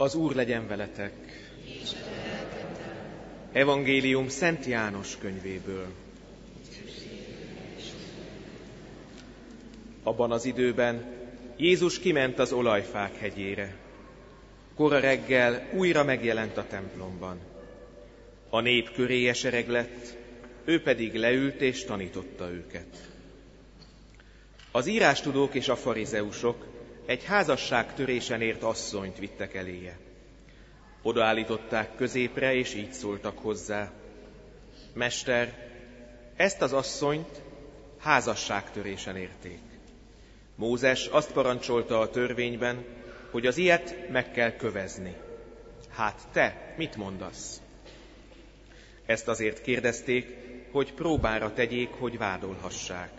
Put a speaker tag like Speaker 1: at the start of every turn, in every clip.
Speaker 1: Az Úr legyen veletek. Evangélium Szent János könyvéből. Abban az időben Jézus kiment az Olajfák hegyére. Kora reggel újra megjelent a templomban. A nép köré esereglett, ő pedig leült és tanította őket. Az írástudók és a farizeusok egy házasságtörésen ért asszonyt vittek eléje. Odaállították középre, és így szóltak hozzá: Mester, ezt az asszonyt házasságtörésen érték. Mózes azt parancsolta a törvényben, hogy az ilyet meg kell kövezni. Hát te mit mondasz? Ezt azért kérdezték, hogy próbára tegyék, hogy vádolhassák.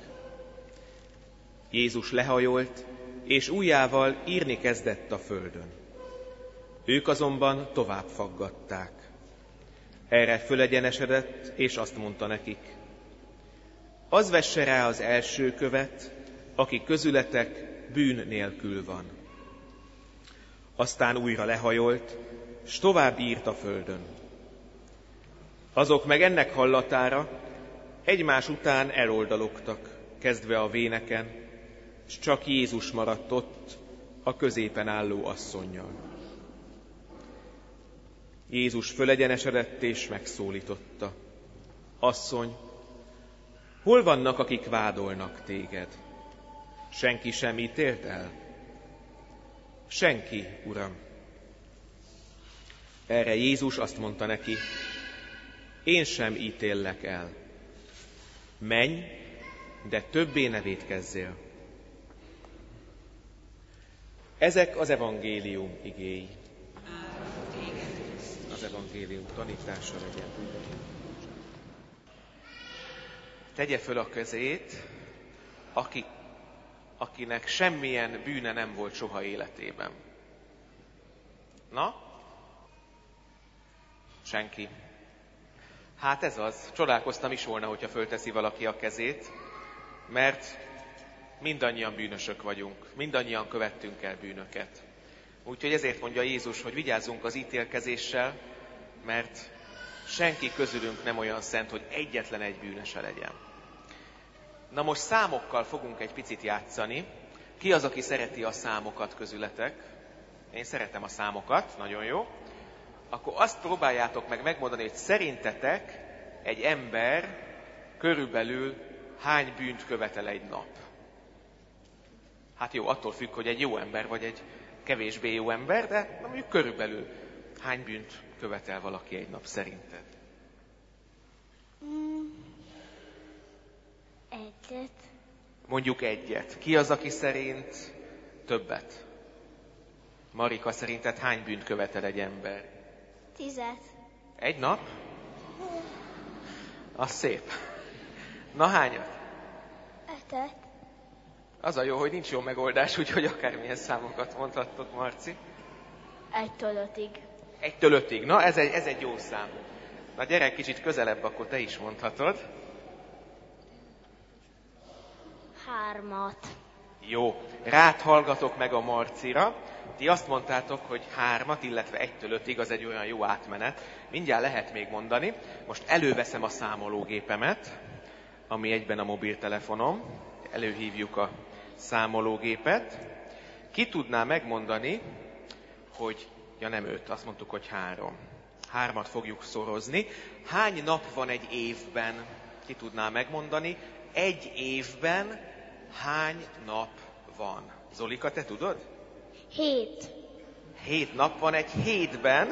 Speaker 1: Jézus lehajolt, és ujjával írni kezdett a földön. Ők azonban tovább faggatták. Erre fölegyenesedett, és azt mondta nekik: Az vesse rá az első követ, aki közületek bűn nélkül van. Aztán újra lehajolt, s tovább írt a földön. Azok meg ennek hallatára egymás után eloldalogtak, kezdve a véneken, s csak Jézus maradt ott a középen álló asszonnyal. Jézus fölegyenesedett és megszólította: Asszony, hol vannak, akik vádolnak téged? Senki sem ítélt el? Senki, Uram. Erre Jézus azt mondta neki: Én sem ítéllek el. Menj, de többé ne vétkezzél. Ezek az evangélium igéi. Az evangélium tanítása legyen. Tegye föl a kezét, akinek semmilyen bűne nem volt soha életében. Na? Senki. Hát ez az. Csodálkoztam is volna, hogyha fölteszi valaki a kezét, mert mindannyian bűnösök vagyunk, mindannyian követtünk el bűnöket. Úgyhogy ezért mondja Jézus, hogy vigyázzunk az ítélkezéssel, mert senki közülünk nem olyan szent, hogy egyetlen egy bűnöse legyen. Na most számokkal fogunk egy picit játszani. Ki az, aki szereti a számokat közületek? Én szeretem a számokat, nagyon jó. Akkor azt próbáljátok meg megmondani, hogy szerintetek egy ember körülbelül hány bűnt követel egy nap? Hát jó, attól függ, hogy egy jó ember vagy egy kevésbé jó ember, de mondjuk körülbelül hány bűnt követel valaki egy nap szerinted?
Speaker 2: Egyet.
Speaker 1: Mondjuk egyet. Ki az, aki szerint többet? Marika, szerinted hány bűnt követel egy ember?
Speaker 2: 10.
Speaker 1: Egy nap? Az szép. Na hányat?
Speaker 2: 5.
Speaker 1: Az a jó, hogy nincs jó megoldás, úgyhogy akármilyen számokat mondhattok, Marci.
Speaker 2: 1-től 5-ig.
Speaker 1: 1-től 5-ig. Na, ez egy jó szám. Na gyere kicsit közelebb, akkor te is mondhatod.
Speaker 2: 3.
Speaker 1: Jó, rád hallgatok meg a Marcira. Ti azt mondtátok, hogy 3, illetve 1-től 5-ig, az egy olyan jó átmenet. Mindjárt lehet még mondani. Most előveszem a számológépemet, ami egyben a mobiltelefonom. Előhívjuk a számológépet. Ki tudná megmondani, hogy... Ja nem 5, azt mondtuk, hogy 3. 3-at fogjuk szorozni. Hány nap van egy évben? Ki tudná megmondani? Egy évben hány nap van? Zolika, te tudod?
Speaker 2: 7.
Speaker 1: 7 nap van egy hétben.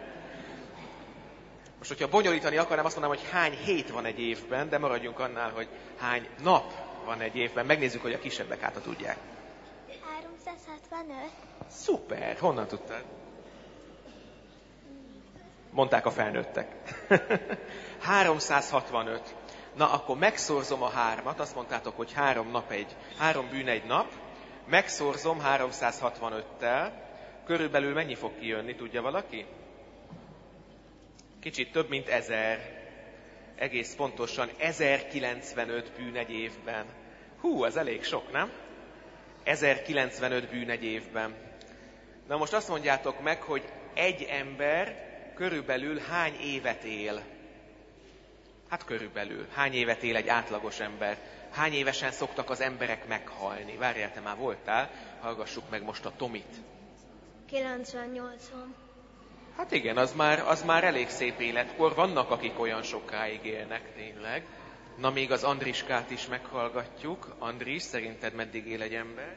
Speaker 1: Most, hogyha bonyolítani akarnám, azt mondanám, hogy hány hét van egy évben, de maradjunk annál, hogy hány nap van egy évben. Megnézzük, hogy a kisebbek hát tudják.
Speaker 2: 365.
Speaker 1: Szuper! Honnan tudtad? Mondták a felnőttek. 365. Na, akkor megszorzom a 3-at, azt mondtátok, hogy 3 bűn egy nap. Megszorzom 365-tel. Körülbelül mennyi fog kijönni, tudja valaki? Kicsit több, mint 1000. Egész pontosan 1095 bűn egy évben. Hú, ez elég sok, nem? 1095 bűn egy évben. Na most azt mondjátok meg, hogy egy ember körülbelül hány évet él? Hát körülbelül. Hány évet él egy átlagos ember? Hány évesen szoktak az emberek meghalni? Várjál, te már voltál, hallgassuk meg most a Tomit.
Speaker 2: 90-80.
Speaker 1: Hát igen, az már elég szép életkor. Vannak, akik olyan sokáig élnek, tényleg. Na, még az Andriskát is meghallgatjuk. Andris, szerinted meddig él egy ember?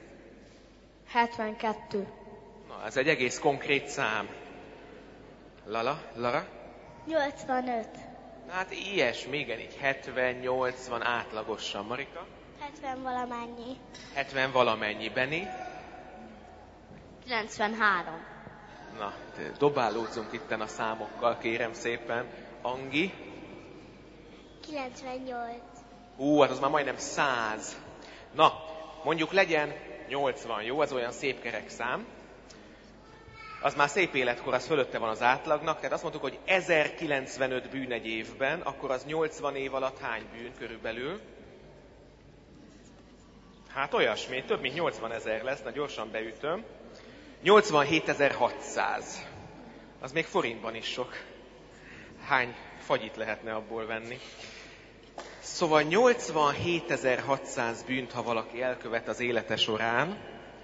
Speaker 2: 72.
Speaker 1: Na, ez egy egész konkrét szám. Lara?
Speaker 2: 85.
Speaker 1: Hát ilyesmi, igen, így 70-80 átlagosan. Marika?
Speaker 2: 70 valamennyi.
Speaker 1: 70 valamennyi. Benni?
Speaker 2: 93.
Speaker 1: Na, dobálódzunk itten a számokkal, kérem szépen. Angi?
Speaker 2: 98.
Speaker 1: Hát az már majdnem 100. Na, mondjuk legyen 80, jó? Az olyan szép kerek szám. Az már szép életkor, az fölötte van az átlagnak, tehát azt mondtuk, hogy 1095 bűn egy évben, akkor az 80 év alatt hány bűn körülbelül? Hát olyasmi, több mint 80 000 lesz, na gyorsan beütöm. 87.600. Az még forintban is sok. Hány fagyit lehetne abból venni? Szóval 87.600 bűnt, ha valaki elkövet az élete során,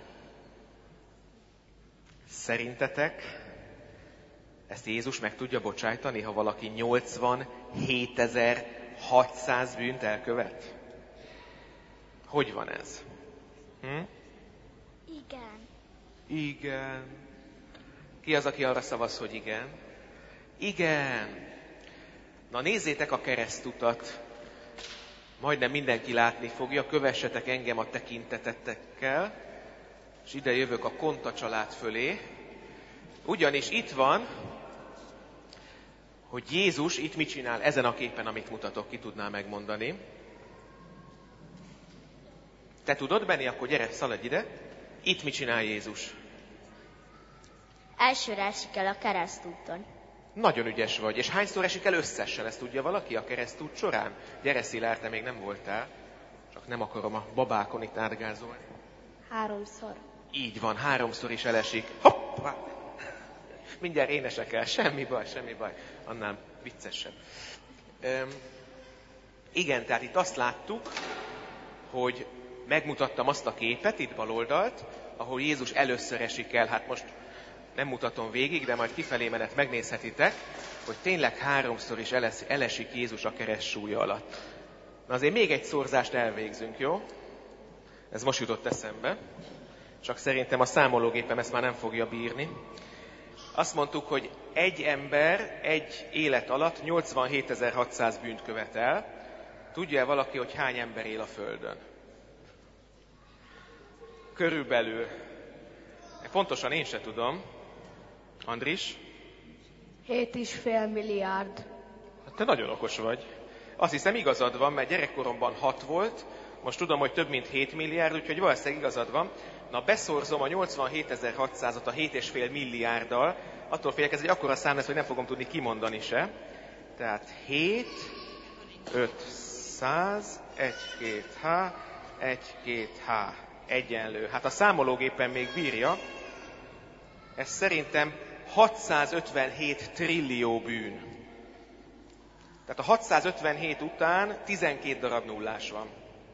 Speaker 1: szerintetek ezt Jézus meg tudja bocsájtani, ha valaki 87.600 bűnt elkövet? Hogy van ez? Igen. Ki az, aki arra szavaz, hogy igen? Igen. Na nézzétek a keresztutat. Majdnem mindenki látni fogja, kövessetek engem a tekintetetekkel, és ide jövök a Konta család fölé. Ugyanis itt van, hogy Jézus itt mit csinál ezen a képen, amit mutatok, ki tudná megmondani. Te tudod, Benni? Akkor gyere, szaladj ide. Itt mit csinál Jézus?
Speaker 2: Elsőre esik el a keresztúton.
Speaker 1: Nagyon ügyes vagy. És hányszor esik el összesen? Ezt tudja valaki a keresztút során? Gyere, Szilárd, te még nem voltál. Csak nem akarom a babákon itt átgázolni.
Speaker 2: 3-szor.
Speaker 1: Így van, 3-szor is elesik. Hoppá! Mindjárt énesek el. Semmi baj. Annál viccesebb. Igen, tehát itt azt láttuk, hogy megmutattam azt a képet, itt baloldalt, ahol Jézus először esik el. Hát most nem mutatom végig, de majd kifelé menet megnézhetitek, hogy tényleg 3-szor is elesik Jézus a keresztsúlya alatt. Na azért még egy szorzást elvégzünk, jó? Ez most jutott eszembe. Csak szerintem a számológépem ezt már nem fogja bírni. Azt mondtuk, hogy egy ember egy élet alatt 87.600 bűnt követ el. Tudja-e valaki, hogy hány ember él a Földön? Körülbelül. Pontosan én se tudom. Andris?
Speaker 2: 7,5 milliárd.
Speaker 1: Hát te nagyon okos vagy. Azt hiszem igazad van, mert gyerekkoromban 6 volt, most tudom, hogy több mint 7 milliárd, úgyhogy valószínűleg igazad van. Na, beszorzom a 87.600-at a 7,5 milliárddal, attól félek, ez egy akkora szám lesz, hogy nem fogom tudni kimondani se. Tehát 7, 500, 1, 2, H, 1, 2, H egyenlő. Hát a számológépen még bírja. Ez szerintem 657 trillió bűn. Tehát a 657 után 12 darab nullás van.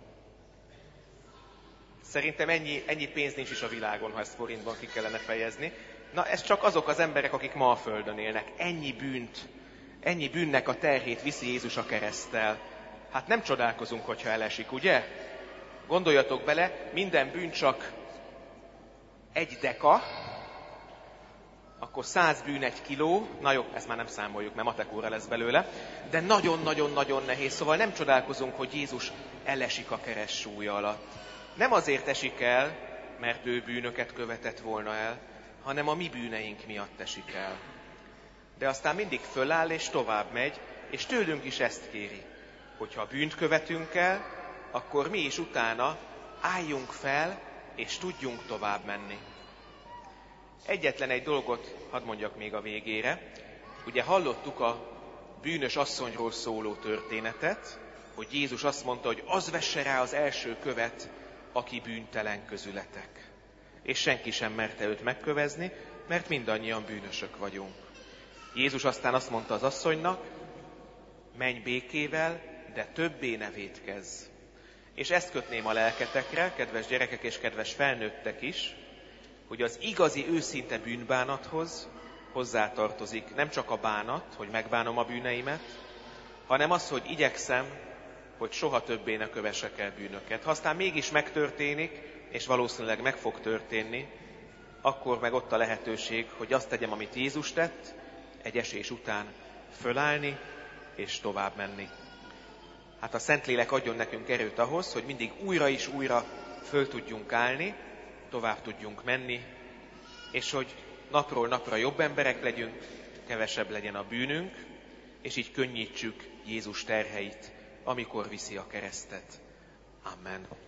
Speaker 1: Szerintem ennyi pénz nincs is a világon, ha ezt forintban ki kellene fejezni. Na, ez csak azok az emberek, akik ma a Földön élnek. Ennyi bűnnek a terhét viszi Jézus a kereszttel. Hát nem csodálkozunk, hogyha elesik, ugye? Gondoljatok bele, minden bűn csak 1 deka, akkor 100 bűn 1 kiló, na jó, ezt már nem számoljuk, mert matekóra lesz belőle, de nagyon-nagyon-nagyon nehéz, szóval nem csodálkozunk, hogy Jézus elesik a keresztsúlya alatt. Nem azért esik el, mert ő bűnöket követett volna el, hanem a mi bűneink miatt esik el. De aztán mindig föláll és tovább megy, és tőlünk is ezt kéri, hogyha bűnt követünk el, akkor mi is utána álljunk fel, és tudjunk tovább menni. Egyetlen egy dolgot hadd mondjak még a végére. Ugye hallottuk a bűnös asszonyról szóló történetet, hogy Jézus azt mondta, hogy az vesse rá az első követ, aki bűntelen közületek. és senki sem merte őt megkövezni, mert mindannyian bűnösök vagyunk. Jézus aztán azt mondta az asszonynak, menj békével, de többé ne vétkezz. És ezt kötném a lelketekre, kedves gyerekek és kedves felnőttek is, hogy az igazi őszinte bűnbánathoz hozzátartozik nem csak a bánat, hogy megbánom a bűneimet, hanem az, hogy igyekszem, hogy soha többé ne kövessek el bűnöket. Ha aztán mégis megtörténik, és valószínűleg meg fog történni, akkor meg ott a lehetőség, hogy azt tegyem, amit Jézus tett, egy esés után fölállni és tovább menni. Hát a Szentlélek adjon nekünk erőt ahhoz, hogy mindig újra és újra föl tudjunk állni, tovább tudjunk menni, és hogy napról napra jobb emberek legyünk, kevesebb legyen a bűnünk, és így könnyítsük Jézus terheit, amikor viszi a keresztet. Amen.